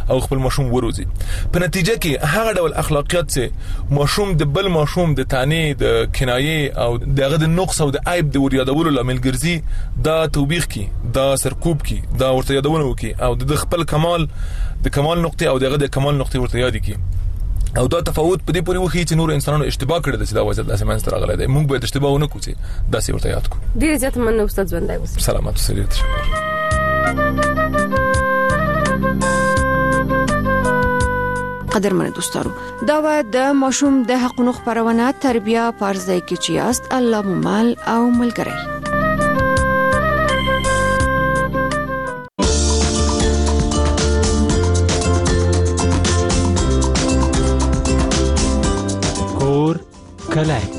او خپل ماشوم وروزي. په نتیجه کې هغه ډول اخلاقیات چې ماشوم د بل ماشوم د تانې د کنایې او دغه د نقص او د عیب د وریادولو لامل ګرځي، دا توبیخ کی، دا سرکوب کی، دا ورته یادونه وکي او د خپل کمال نقطه او دغه د کمال نقطه ورته یاد کی. او دا تفاوت په دې پورې وخی چې نور انسانانو اشتباه کړی د دا وجه داسې منځ راغلی دی. موږ باید اشتباه ونه کړو چې داسې ورته یاد کړو. ډیر زیات مننه استاد ژوندی اوسئ. سلامات اوسئ. تشکر. قدرمن دوستانو، دا و د ماشوم د حقونو خبرونه تربیه پارځای کې چې است الله ممال او ملګری. کور کلای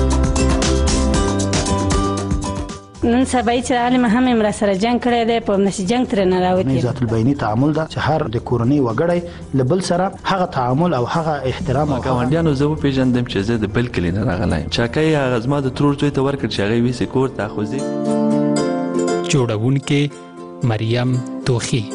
نن سبا چې عالم هم امر سره جنگ کړی دی، په نشي جنگ تر نه راوتی. ذات البینی تعامل دا چې هر د کورنۍ وګړی لبل سره هغه تعامل او هغه احترام او ګاونډیانو زه پیژندم چې زه د بل کلی نه راغلایم. چاکای هغه زما د ترور زوی ته ورکړ چې هغه ویسه کور ته خوځي. جوړونکې مریم توخی.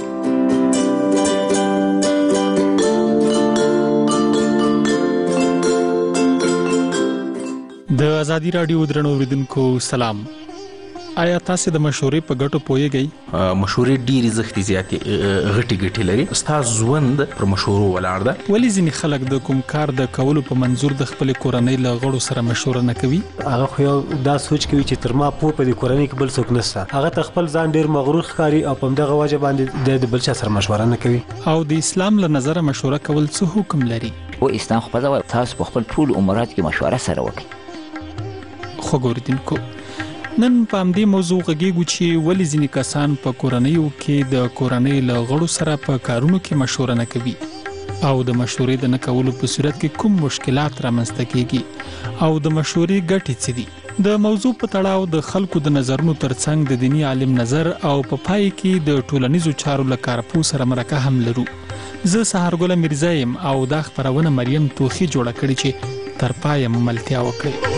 د ازادي رادیو درنو اوریدونکو سلام. آیا تاسو د مشورې په ګټو پوهیږئ؟ مشورې ډېری زختي زیاتې غټي لري. استاد ژوند پر مشورو ولاړ ده. ولې ځینې خلک د کوم کار د کولو په منظور د خپل کورنۍ له غړو سره مشوره نه کوي؟ هغه خو یو دا سوچ کوي چې تر ما په دې کورنۍ کې بل څوک نشته. هغه ته خپل ځان ډېر مغرور ښکاري او په دغه وجه باندې د بل چا سره مشوره نه کوي. او د اسلام له نظر مشوره کول څه حکم لري؟ او اسلام خو په تاسو په خپل ټول امورات کې مشوره سره وکړئ. خو ګوردونکو، نن په همدې موضوع غږیږو چې ولې ځینې کسان په کورنیو کې د کورنۍ له غړو سره په کارونو کې مشوره نه کوي او د مشورې د نه کولو په صورت کې کوم مشکلات رامنځته کیږي او د مشورې ګټې څه دي. د موضوع په تړاو د خلکو د نظرونو ترڅنګ د دینی عالم نظر او په پای کې د ټولنیزو چارو له کارپو سره مرکه هم لرو. زه سهارګل میرزا یم او دا خبرونه مریم توخی جوړه کړې چې تر پایه ملتیا وکړي.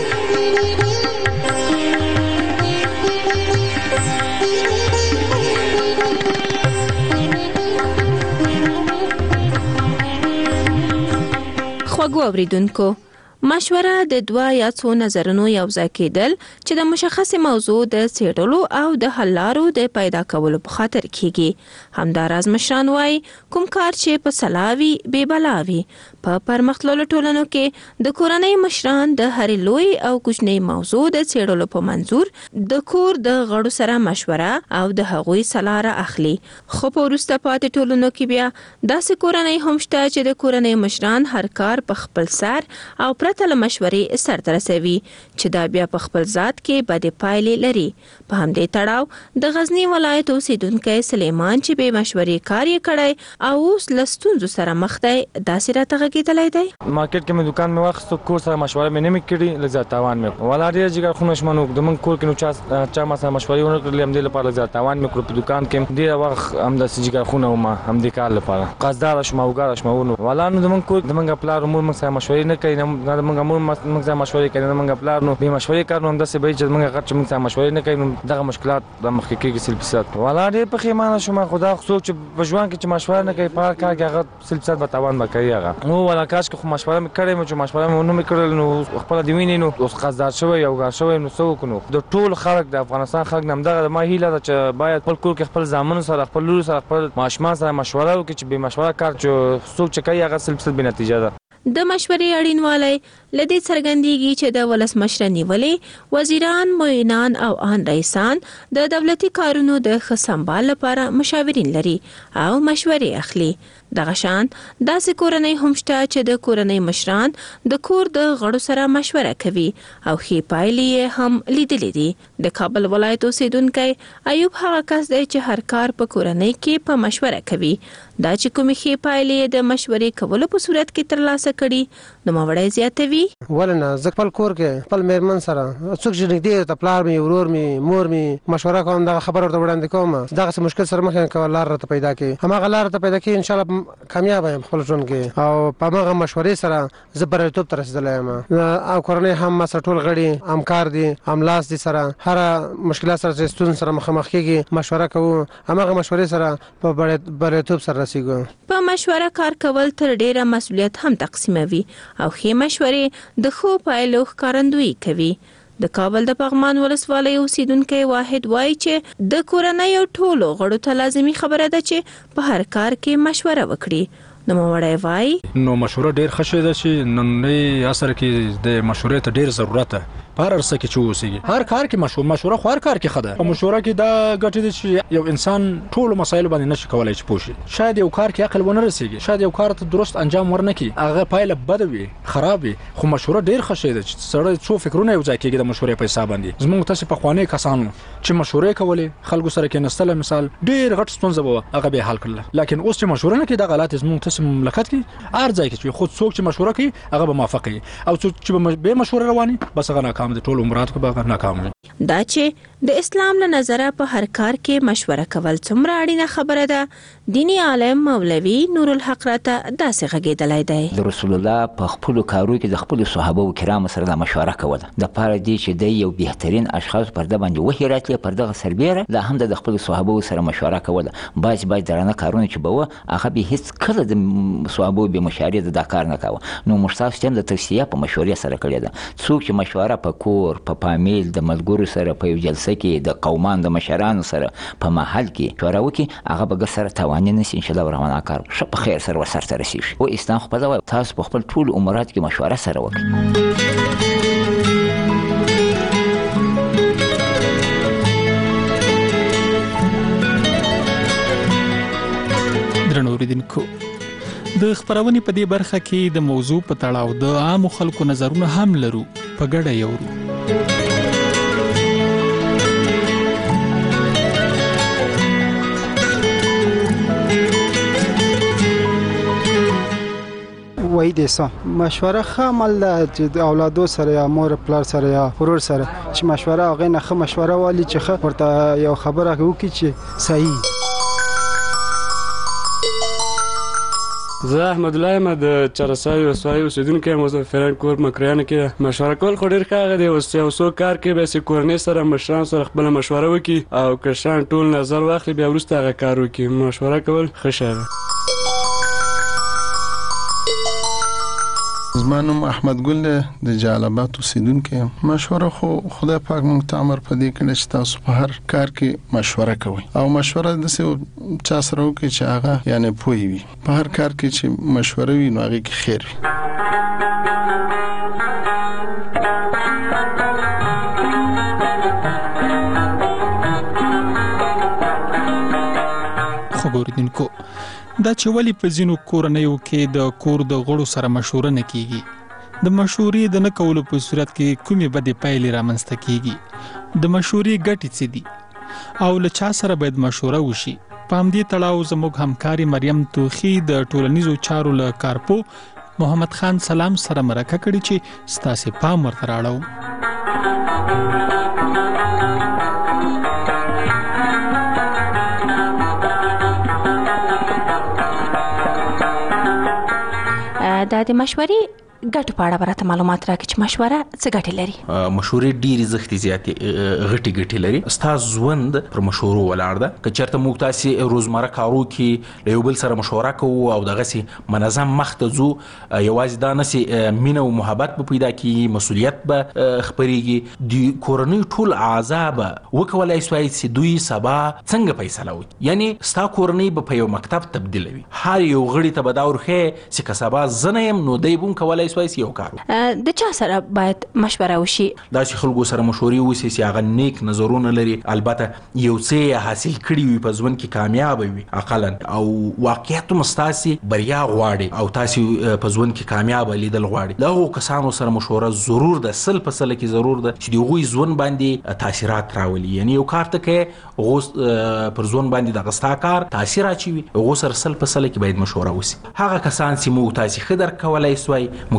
خواږو اوریدونکو، مشوره د دوه یا څو نظرونو یو ځای کېدل چې د مشخص موضوع د څېړلو او د حل لارو د پیدا کولو په خاطر کیږي. همداراز مشران وایي کوم کار چې په سلاوي بې بلاوي. په پرمختللو ټولنو کې د کورنۍ مشران د هرې لوی او کوچنۍ موضوع د څېړلو په منظور د کور د غړو سره مشوره او د هغوی سلا را اخلي. خو په وروسته پاتې ټولنو کې بیا داسې کورنۍ هم شته چې د کورنۍ مشران هر کار په خپل سر او له مشورې سرته رسوي چې دا بیا په خپل ذات کې بدې پایلې لري. په همدې تړاو د غزنی ولایت اوسیدونکی سلیمان چې به مشورې کار یې کړی او اوس له ستونزو سره مخ دی، داسې راته غږېدلی دی. مارکیټ کې مې دکان مې واخیستو، کور سره مشوره مې نه مې کړې، لږ زیات تاوان مې ولا ډېر جګر خونه شمنو زموږ کور کې نو چا ما سره مشورې ونه کړلې. همدې لپاره لږ زیات تاوان مې کړو. په دکان کې ډېر وخت همداسې جګر خونه وم همدې کار لپاره قصدداره شوم او وګاره شوم. ولا نو زموږ کور زموږ پلار مور موږ سره مشورې نه کوي، نه زموږ مور موږ سره مشورې کوي، نه زموږ پلار نو بې مشورې کار نو همداسې به چې زموږ غټ چې موږ سره مشورې نه کوي نو دغه مشکلات د مخکې کېږي سل فیصد. ولا ډېر پښیمانه شوم. خدا څوک چې په ژوند کې چې مشوره نه کوي په هر کار کې هغه سل فیصد به تاوان به کوي. هغه نو ولا کاش که خو مشوره مې کړې وه چې مشوره مې ونه مې کړل نو خپله دې وینې نو اوس قصددار شوی او ګار شوی نو څه وکړو. د ټول خلک د افغانستان خلک نه همدغه ما هیله ده چې باید خپل کور کې خپل زامنو سره خپل لورو سره خپل ماشومان سره مشوره وکړي چې بې مشوره کار چې څوک چې کوي هغه سل فیصد بې نتیجه ده. د مشورې اړینوالی له دې څرګندېږي چې د ولسمشر نیولې وزیران، معینان او ان رئیسان د دولتي کارونو د ښه سمبال لپاره مشاورین لري او مشورې اخلي. دغه شان داسې کورنۍ هم شته چې د کورنۍ مشران د کور د غړو سره مشوره کوي او ښې پایلې یې هم لیدلې دي. د کابل ولایت اوسیدونکی ایوب هغه کس دی چې هر کار په کورنۍ کې په مشوره کوي. دا چې کومې ښې پایلې د مشورې کولو په صورت کې ترلاسه کړي، نوموړی زیاتوي وایي ولنه زه خپل کور کې خپل میرمن سره څوک چې نږدې ته پلار مې ورور مې مور مې مشوره کوم دغه خبر ورته وړاندې کوم دغه مشکل سره مخ نه کول لار راته پیدا کړي هماغه لار راته پیدا کړي ان شاء الله کامیاب یم خپل ژوند کې او په هغه مشورې سره زه بریالیتوب ته رسېدلی یم او کورنۍ هم ما سره ټول غړي همکار دي هملاس دي سره هر مشکلات سره چې ستونزې سره مخامخ کېږي مشوره کوو هماغه مشورې سره په بریالیتوب سره رسېږو. په مشوره کار کول تر ډیره مسؤلیت هم تقسیموي او ښې مشورې د ښو پایلو ښکارندویي کوي. د کابل د پغمان ولسوالۍ اوسیدونکی واحد وایي چې د کورنۍ او ټولو غړو ته لازمي خبره ده چې په هر کار کې مشوره وکړي. نو مړی وایي نو مشوره ډیر ښه شی ده چې نننی عصر کې د مشورې ته ډیر ضرورت ده په هر څه کې چې اوسېږي هر کار کې مشوره خو هر کار کې ښه ده. په مشوره کې دا ګټې دي چې یو انسان ټولو مسایلو باندې نشي کولای چې پوه شي. شاید یو کار کې عقل ونه رسېږي شاید یو کار ته درست انجام ورنه کړي هغه پایله بده وي خراب وي خو مشوره ډیر ښه شی ده چې سړی څو فکرونه یو ځای کېږي د مشورې په حساب باندې. زموږ تاسې پخواني کسانو چې مشورې کولې خلکو سره کېناستل مثال ډیر غټ ستونزه به هغه به حل کړله لیکن اوس چې مشوره نه کوي دغه حالات زموږ تاسې مملکت کې هر ځای کې چې خود څوک چې مشوره کوي هغه به موافق وي او څوک چې به مشوره رواني بس هغه ناکام دي ټول عمرات به ناکام وي. دا چې د اسلام له نظره په هر کار کې مشوره کول څومره اړینه خبره ده دینی عالم مولوي نور الحق راته داسې غږېدلی دی. د رسول الله په خپلو کارو کې د خپلو صحابه کرامو سره د مشوره کوله د پاره دی چې د یو بهترین اشخاص پر د باندې وحی راتلی پر دغه سربیره دا هم د خپلو صحابه سره مشوره کوله. باز درانه کارونه چې به هغه به هیڅ کله د صحابه به مشارې د کار نه کاوه. نو موږ تاسو ته د توصیه په مشورې سره کړې ده. څوک چې مشوره په کور په فامیل د ملګرو سره په یو جلسه کې د قومان د مشرانو سره په محل کې مشوره وکړي هغه به سره توانې نشي ان شاء الله روانه کار ښه په خیر سره ورسره رسیږي. او اسلام خپل وایي تاسو په خپل ټول امورات کې مشوره سره وکړئ. درنو اوریدونکو د خبرونې په دې برخه کې د موضوع په تړاو د عامو خلکو نظرونه هم لرو په ګډه یورو. وای دیسا مشوره خامل چې د اولادو سره یا مور پلار سره یا ورور سره چې مشوره هغه نه خه مشوره والی چې ورته یو خبره وکړي چې صحیح. زه احمد الله یم د چرسای وسوای اوسیدونکی یم د فران کور مکریانو کې مشوره کول خو ډېر ښه دی. اوس یو څو کار کې به سې کورنۍ سره مشران سره خپله مشوره وکړي او کشران ټول نظر واخلي بیا وروسته هغه کار وکړي. مشوره کول ښه شی دی. زما نوم احمد ګل دی د جلالاباد اوسیدونکی یم. مشوره خو خدای پاک موږ ته امر په دې کړی چې تاسو په هر کار کې مشوره کوئ او مشوره داسې چا سره وکړئ چې هغه یعنې پوه وي. په هر کار کې چې مشوره وي نو هغې کې خیر وي. خو ګوریدونکو دا چې ولې په ځینو کورنیو کې د کور د غړو سره مشوره نه کیږي د مشورې د نه کولو په صورت کې کومې بدې پایلې رامنځته کیږي د مشورې ګټې څه دي او له چا سره باید مشوره وشي. په همدې تړاو زموږ همکاري مریم توخي د ټولنیزو چارو له کارپو محمد خان سلام سره مرکه کړې چې ستاسې پام ورته راړو. دا د مشورې ګټو په اړه برته معلومات راکړي چې مشوره څه ګټې لري. مشورې ډېرې زښتې زیاتې غټې ګټې لري. ستاسو ژوند پر مشورو ولاړ ده. که چېرته موږ تاسې روزمره کارو کې له یو بل سره مشوره کوو او دغسې منظم مخ ته ځو یوازې دا نسې مینه او محبت به پیدا کېږي مسؤلیت به خپرېږي د کورنۍ ټول اعضا به وکولی سوای چې دوی سبا څنګه فیصله وکړي. یعنې ستا کورنۍ به په یو مکتب تبدیلوي. هر یو غړي ته به دا ورښیې چې که سبا زه نه یم نو دی به هم کولی یو کار د چا سره باید مشوره وشي. دا چې خلکو سره مشورې وشي چې هغه نیک نظرونه لري البته یو څه حاصل کړي وي په ژوند کې کامیاب وي اقلا او واقعیت مستاسي بریا غواړي او تاسو په ژوند کې کامیاب لیدل غواړي. دا کسانو سره مشوره ضرور ده 100% کې ضرور ده چې دوی ژوند باندې تاثیرات راولي. یعنی یو کار ته کې غوس پر ژوند باندې د غستا کار تاثیر اچوي غوس سره 100% کې باید مشوره وشي. هغه کسان چې مو تاسو خدر کولای سوی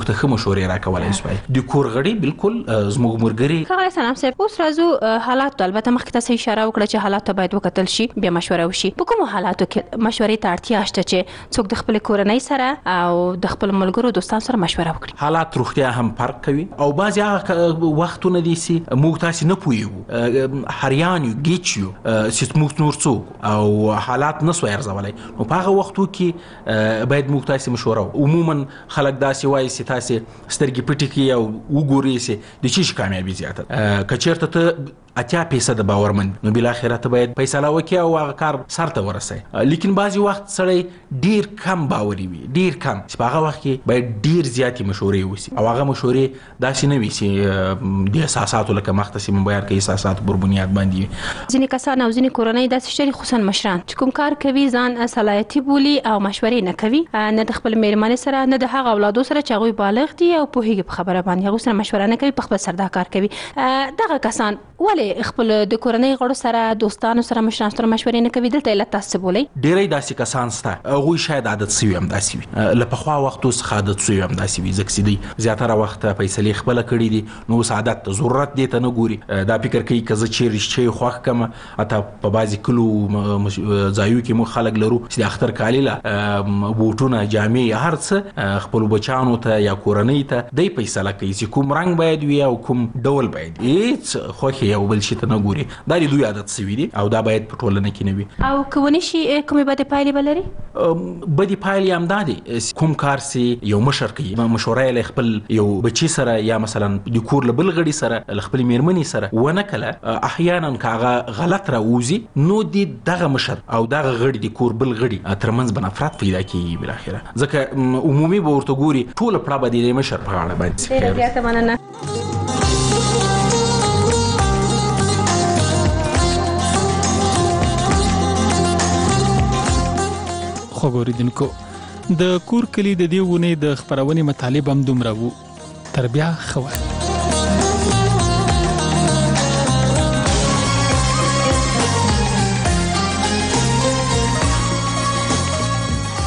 موږ ته ښه مشورې راکولای شوای د کور غړي بالکل زموږ مرګري. ښاغلی سلام صاحب، اوس راځو حالات ته. البته مخکې تاسو اشاره وکړه چې حالات ته باید وکتل شي، بیا مشوره وشي. په کومو حالاتو کې مشورې ته اړتیا شته چې څوک د خپل کورنۍ سره او د خپل ملګرو دوستانو سره مشوره وکړي؟ حالات روغتیا هم فرق کوي او بعضی هغه وختونه دي چې موږ تاسو نه پوهیږو، هریان یو گیچ یو چې موږ نور څوک او حالات نسو ارزولای. نو په هغه وختو کې باید موږ تاسو مشوره. عموما خلک داسې وایي چې تاسو سترګې پټې کړئ او وګورئ چې د چی کامیابی زیاته کچیرته ته 80% باورمند، نو بل اخر ته باید فیصله وکړي او هغه کار سر ته ورسي. لیکن بعضی وخت سړی ډیر کم باوري وي، ډیر کم، چې په هغه وخت کې باید ډیر زیاتې مشورې وسی او هغه مشورې داسې نه وي چې د احساساتو لکه مختصي من بیان کې احساسات پر بنیاد باندې. ځینې کسان او ځینې کورنۍ داسې شری خصوصا مشران چې کوم کار کوي ځان صلاحیتي بولي او مشورې نه کوي، نه د خپل میرمنې سره نه د هغه اولادو سره چې هغه بالغ دي او پوهیږي په خبره باندې، هغه سره مشوره نه کوي، په خپل سر دا کار کوي. دغه کسان ولې خپل د کورنۍ غړو سره دوستانو سره مشرانو سره مشورې نه کوي؟ دلته علت تاسو بولئ. ډېری داسې کسان شته هغوی شاید عادت سوي هم داسې وي، له پخوا وختو څخه عادت سوي هم داسې وي، ځکه چې دوی زیاتره وخت فیصلې خپله کړي دي، نو اوس عادت ته ضرورت دې ته نه ګوري. دا فکر کوي که زه چیرې شی خوښ کړم، حتی په بعضې کلو ځایو کې موږ خلک لرو چې د اختر کالي له بوټونه جامې هر څه خپلو بچیانو ته یا کورنۍ ته دی فیصله کوي چې کوم رنګ باید وي او کوم ډول باید، هېڅ خوښې یو بل شي ته نه ګوري. دا د دوی عادت سوي دي او دا باید په ټولنه کې نه وي. او که ونه شي کومې بدې پایلې به لري؟ بدې پایلې هم دا دي، کوم کار چې یو مشر کوي، مشوره یې له خپل یو بچي سره یا مثلا د کور له بل غړي سره له خپلې میرمنې سره ونه کله، احیانا که هغه غلط راوځي نو دغه مشر او دغه غړي د کور بل غړي ترمنځ به نفرت پیدا کېږي بالاخره، ځکه عمومي به ورته ګوري ټوله پړه به د مشر په غاړه باندې. ډېره زیاته مننه. خوګوریدونکو، د کور کلی د دې ونې د خبرونې مطالب هم دومره وو. تر بیا ښه وخت.